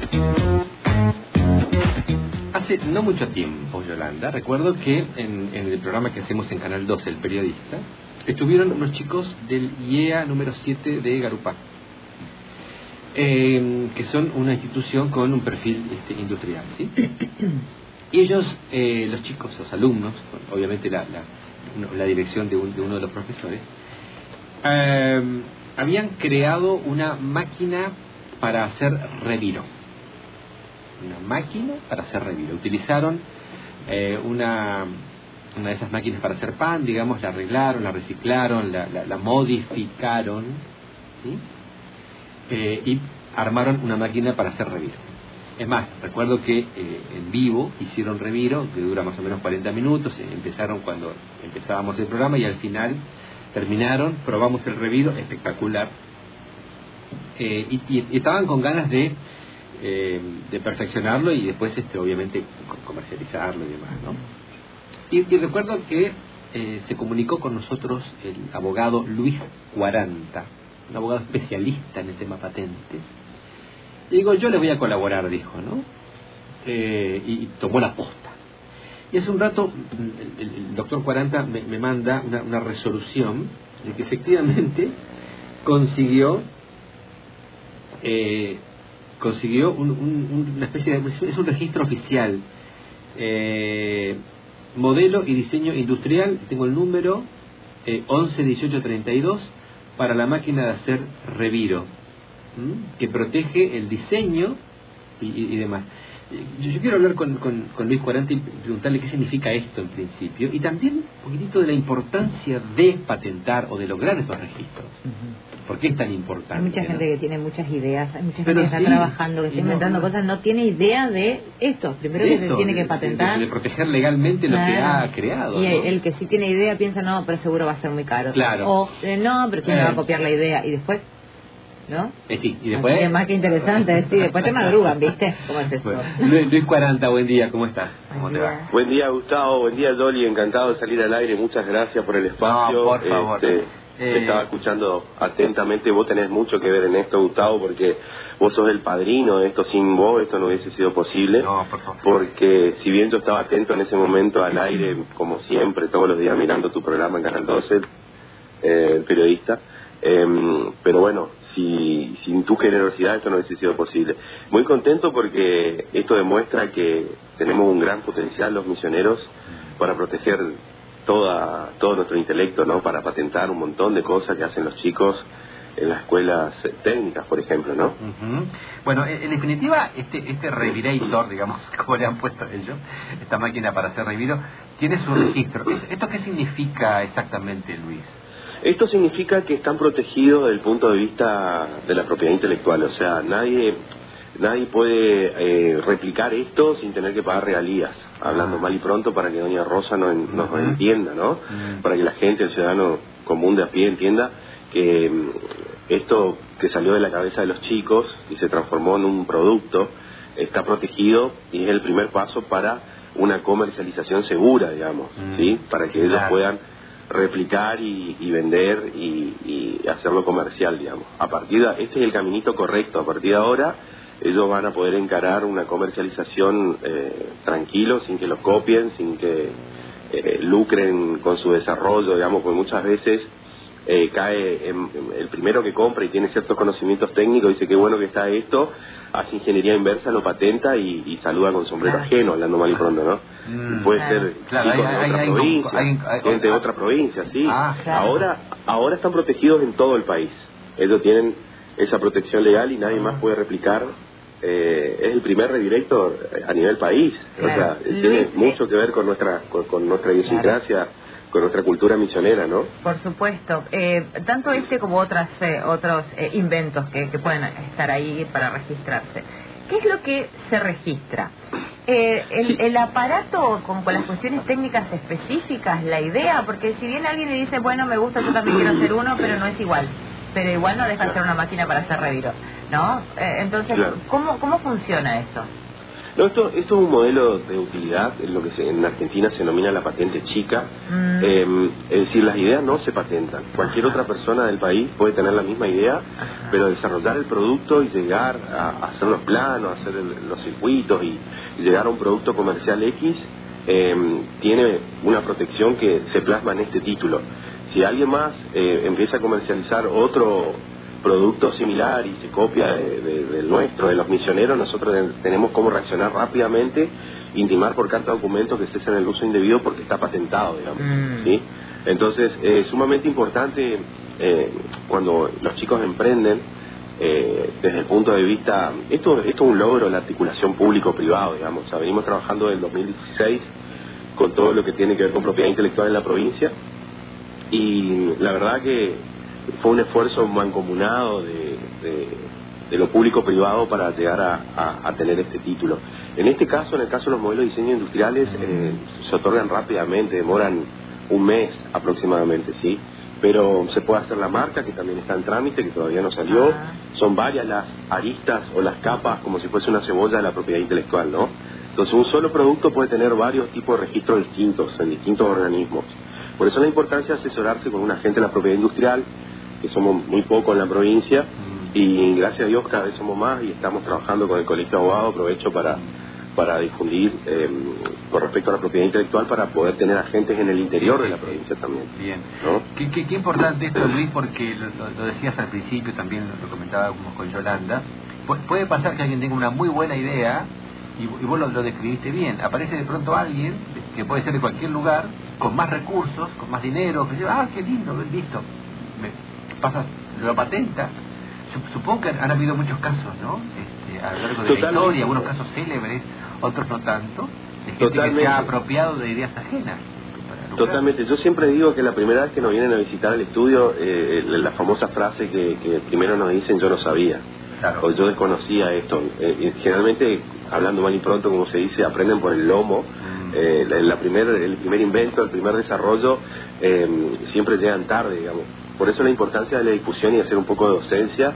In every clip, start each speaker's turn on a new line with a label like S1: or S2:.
S1: Hace no mucho tiempo, Yolanda, recuerdo que en el programa que hacemos en Canal 12, El Periodista, estuvieron unos chicos del IEA número 7 de Garupá, que son una institución con un perfil industrial, ¿sí? Y ellos, los chicos, los alumnos, obviamente la dirección de uno de los profesores, habían creado una máquina para hacer reviro. Una máquina para hacer reviro. Utilizaron una de esas máquinas para hacer pan, digamos, la arreglaron, la reciclaron, la modificaron, ¿sí? Y armaron una máquina para hacer reviro. Es más, recuerdo que en vivo hicieron reviro, que dura más o menos 40 minutos, empezaron cuando empezábamos el programa y al final terminaron, probamos el reviro, espectacular, y estaban con ganas de perfeccionarlo y después obviamente comercializarlo y demás, ¿no? Y recuerdo que se comunicó con nosotros el abogado Luis Cuaranta, un abogado especialista en el tema patentes. Y digo, yo le voy a colaborar, dijo, ¿no? Y tomó la posta. Y hace un rato el doctor Cuaranta me manda una resolución de que efectivamente consiguió una especie de... es un registro oficial, modelo y diseño industrial, tengo el número 111832 para la máquina de hacer reviro, que protege el diseño y demás. Yo quiero hablar con Luis Cuaranta y preguntarle qué significa esto en principio, y también un poquitito de la importancia de patentar o de lograr estos registros. ¿Por qué es tan importante?
S2: Hay mucha gente que tiene muchas ideas, hay mucha gente que está trabajando, que está inventando cosas, no tiene idea de esto. Primero que se tiene que patentar.
S1: De proteger legalmente lo que ha creado.
S2: Y el que sí tiene idea piensa, no, pero seguro va a ser muy caro.
S1: Claro.
S2: O, no, pero ¿quién me va a copiar la idea? Y después... ¿no?
S1: Sí, y después...
S2: Así que más que interesante, sí, después te madrugan, ¿viste? ¿Cómo es eso?
S1: Luis Cuaranta, buen día, ¿cómo estás? ¿Cómo te va?
S3: Buen día, Gustavo, buen día, Dolly, encantado de salir al aire, muchas gracias por el espacio.
S1: No, por favor.
S3: Te estaba escuchando atentamente, vos tenés mucho que ver en esto, Gustavo, porque vos sos el padrino de esto, sin vos esto no hubiese sido posible.
S1: No, por favor.
S3: Porque si bien yo estaba atento en ese momento al aire, como siempre, todos los días mirando tu programa en Canal 12, El Periodista, pero bueno, sin tu generosidad esto no hubiese sido posible. Muy contento porque esto demuestra que tenemos un gran potencial los misioneros para proteger todo nuestro intelecto, ¿no? Para patentar un montón de cosas que hacen los chicos en las escuelas técnicas, por ejemplo, ¿no?
S1: Bueno, en definitiva, este revirator, digamos, como le han puesto ellos, esta máquina para hacer reviro, tiene su registro. ¿Esto qué significa exactamente, Luis?
S3: Esto significa que están protegidos desde el punto de vista de la propiedad intelectual, o sea, nadie puede replicar esto sin tener que pagar regalías, hablando mal y pronto para que doña Rosa nos entienda, ¿no? Para que la gente, el ciudadano común de a pie entienda que esto que salió de la cabeza de los chicos y se transformó en un producto está protegido y es el primer paso para una comercialización segura, digamos, ¿sí? Para que ellos puedan replicar y vender y hacerlo comercial, digamos. Este es el caminito correcto. A partir de ahora ellos van a poder encarar una comercialización tranquilo, sin que los copien, sin que lucren con su desarrollo, digamos, porque muchas veces cae el primero que compra y tiene ciertos conocimientos técnicos, dice qué bueno que está esto, hace ingeniería inversa, lo patenta y saluda con sombrero ajeno, hablando mal y pronto, ¿no? Puede ser chicos de otra provincia, gente de otra provincia, sí. Ahora están protegidos en todo el país. Ellos tienen esa protección legal y nadie más puede replicar. Es el primer redirecto a nivel país. O sea, tiene mucho que ver con nuestra idiosincrasia, con nuestra cultura misionera, ¿no?
S2: Por supuesto. Tanto como otros inventos que pueden estar ahí para registrarse. ¿Qué es lo que se registra? El aparato con las cuestiones técnicas específicas, la idea, porque si bien alguien le dice, bueno, me gusta, yo también quiero hacer uno, pero no es igual. Pero igual no deja de ser una máquina para hacer reviro, ¿no? Entonces, ¿cómo funciona eso?
S3: No, esto es un modelo de utilidad, en lo que en Argentina se denomina la patente chica. Es decir, las ideas no se patentan. Cualquier otra persona del país puede tener la misma idea, pero desarrollar el producto y llegar a hacer los planos, hacer los circuitos y llegar a un producto comercial X, tiene una protección que se plasma en este título. Si alguien más empieza a comercializar otro producto similar y se copia del nuestro, de los misioneros, nosotros tenemos cómo reaccionar rápidamente, intimar por carta documento que cesen el uso indebido porque está patentado, digamos. ¿Sí? Entonces, es sumamente importante cuando los chicos emprenden, desde el punto de vista, esto es un logro, la articulación público-privado, digamos. O sea, venimos trabajando desde el 2016 con todo lo que tiene que ver con propiedad intelectual en la provincia, y la verdad que fue un esfuerzo mancomunado de lo público-privado para llegar a tener este título. En este caso, en el caso de los modelos de diseño industriales, se otorgan rápidamente, demoran un mes aproximadamente, ¿sí? Pero se puede hacer la marca, que también está en trámite, que todavía no salió. Son varias las aristas o las capas, como si fuese una cebolla de la propiedad intelectual, ¿no? Entonces, un solo producto puede tener varios tipos de registros distintos en distintos organismos. Por eso la importancia de asesorarse con un agente de la propiedad industrial, que somos muy pocos en la provincia, y gracias a Dios cada vez somos más y estamos trabajando con el colegio de abogados. Aprovecho para difundir con respecto a la propiedad intelectual, para poder tener agentes en el interior de la provincia también.
S1: Bien,
S3: ¿no?
S1: Qué importante esto, Luis, porque lo decías al principio, también lo comentábamos con Yolanda. Puede pasar que alguien tenga una muy buena idea y vos lo describiste bien. Aparece de pronto alguien, que puede ser de cualquier lugar, con más recursos, con más dinero, que dice, qué lindo, listo, lo patenta. Supongo que han habido muchos casos, ¿no? A lo largo de la historia, algunos casos célebres, otros no tanto, de gente que se ha apropiado de ideas ajenas.
S3: Totalmente. Yo siempre digo que la primera vez que nos vienen a visitar el estudio, la famosa frase que primero nos dicen, yo no sabía, o yo desconocía esto. Generalmente, hablando mal y pronto, como se dice, aprenden por el lomo. El primer invento, el primer desarrollo, siempre llegan tarde, digamos. Por eso la importancia de la difusión y hacer un poco de docencia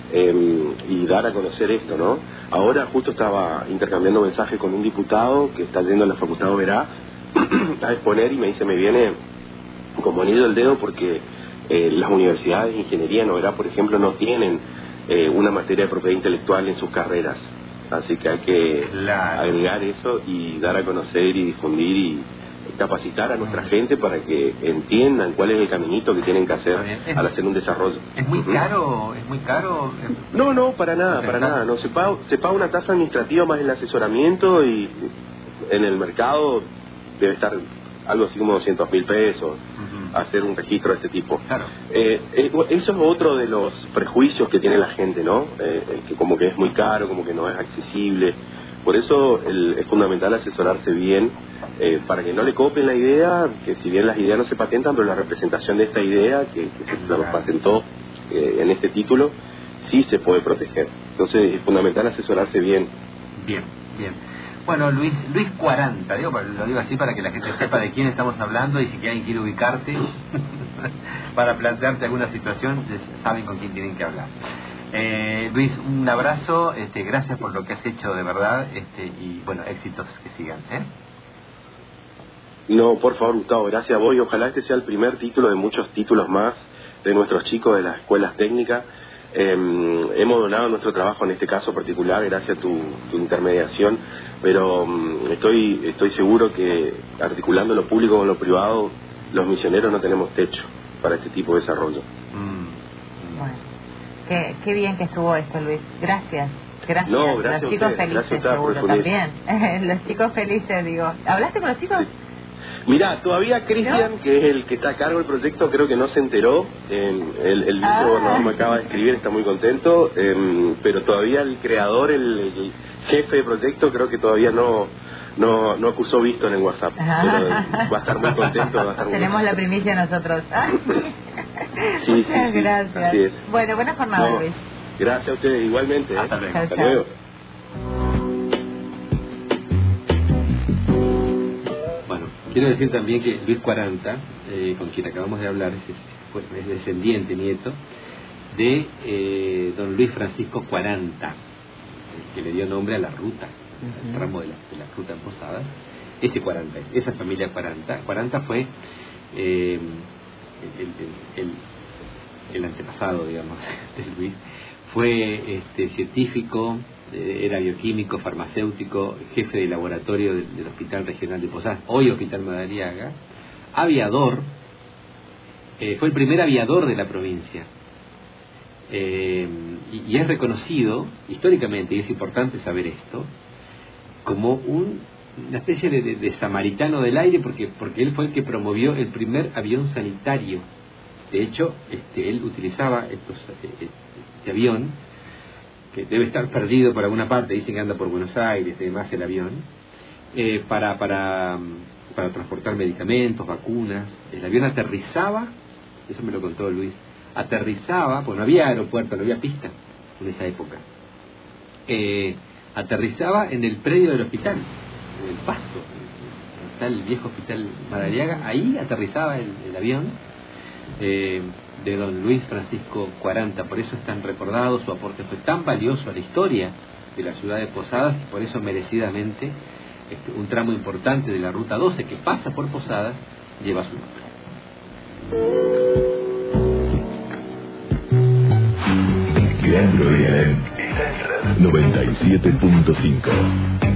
S3: y dar a conocer esto, ¿no? Ahora justo estaba intercambiando mensajes con un diputado que está yendo a la Facultad de Oberá a exponer, y me dice, me viene como anillo al dedo porque las universidades de ingeniería en Oberá, por ejemplo, no tienen una materia de propiedad intelectual en sus carreras. Así que hay que agregar eso y dar a conocer y difundir y capacitar a nuestra gente para que entiendan cuál es el caminito que tienen que hacer al hacer un desarrollo.
S1: ¿Es muy caro? ¿Es muy caro?
S3: No, para nada. No, se paga una tasa administrativa más el asesoramiento, y en el mercado debe estar algo así como 200.000 pesos hacer un registro de este tipo.
S1: Claro.
S3: Eso es otro de los prejuicios que tiene la gente, ¿no? Que como que es muy caro, como que no es accesible. Por eso es fundamental asesorarse bien, para que no le copien la idea, que si bien las ideas no se patentan, pero la representación de esta idea, que se lo patentó en este título, sí se puede proteger. Entonces es fundamental asesorarse bien.
S1: Bien. Bueno, Luis 40, lo digo así para que la gente sepa de quién estamos hablando, y si alguien quiere ubicarte para plantearte alguna situación, saben con quién tienen que hablar. Luis, un abrazo, gracias por lo que has hecho de verdad, y bueno, éxitos que sigan.
S3: No, por favor, Gustavo, gracias a vos, y ojalá este sea el primer título de muchos títulos más de nuestros chicos de las escuelas técnicas. Hemos donado nuestro trabajo en este caso particular gracias a tu intermediación, pero estoy seguro que articulando lo público con lo privado, los misioneros no tenemos techo para este tipo de desarrollo.
S2: Bueno, qué bien que estuvo esto, Luis. Gracias.
S3: No, gracias.
S2: Los chicos felices, seguro, también. Los chicos felices, digo. ¿Hablaste con los chicos? Sí.
S3: Mirá, todavía Cristian, ¿no?, que es el que está a cargo del proyecto, creo que no se enteró. El vicegobernador me acaba de escribir, está muy contento, pero todavía el creador, el jefe de proyecto, creo que todavía no acusó visto en el WhatsApp. Pero va a estar muy contento.
S2: Tenemos la primicia nosotros.
S3: Sí,
S2: Muchas gracias.
S3: Así es.
S2: Bueno, buena jornada, Luis.
S3: Gracias a ustedes igualmente.
S1: Hasta luego.
S3: Hasta luego.
S1: Quiero decir también que Luis 40, con quien acabamos de hablar, es descendiente, nieto, de don Luis Francisco 40, que le dio nombre a la ruta. al tramo de la ruta en Posadas, esa familia 40 fue el antepasado, digamos, de Luis. Fue científico, era bioquímico, farmacéutico, jefe de laboratorio del Hospital Regional de Posadas, hoy Hospital Madariaga, aviador, fue el primer aviador de la provincia, y es reconocido históricamente, y es importante saber esto, como una especie de samaritano del aire, porque él fue el que promovió el primer avión sanitario. De hecho, él utilizaba este avión, que debe estar perdido por alguna parte, dicen que anda por Buenos Aires y demás el avión, para transportar medicamentos, vacunas. El avión aterrizaba, eso me lo contó Luis, aterrizaba, pues no había aeropuerto, no había pista en esa época, aterrizaba en el predio del hospital, en el Pasto, donde está el viejo Hospital Madariaga, ahí aterrizaba el avión de don Luis Francisco 40, por eso es tan recordado, su aporte fue tan valioso a la historia de la ciudad de Posadas, y por eso merecidamente un tramo importante de la Ruta 12 que pasa por Posadas lleva su nombre.
S4: 97.5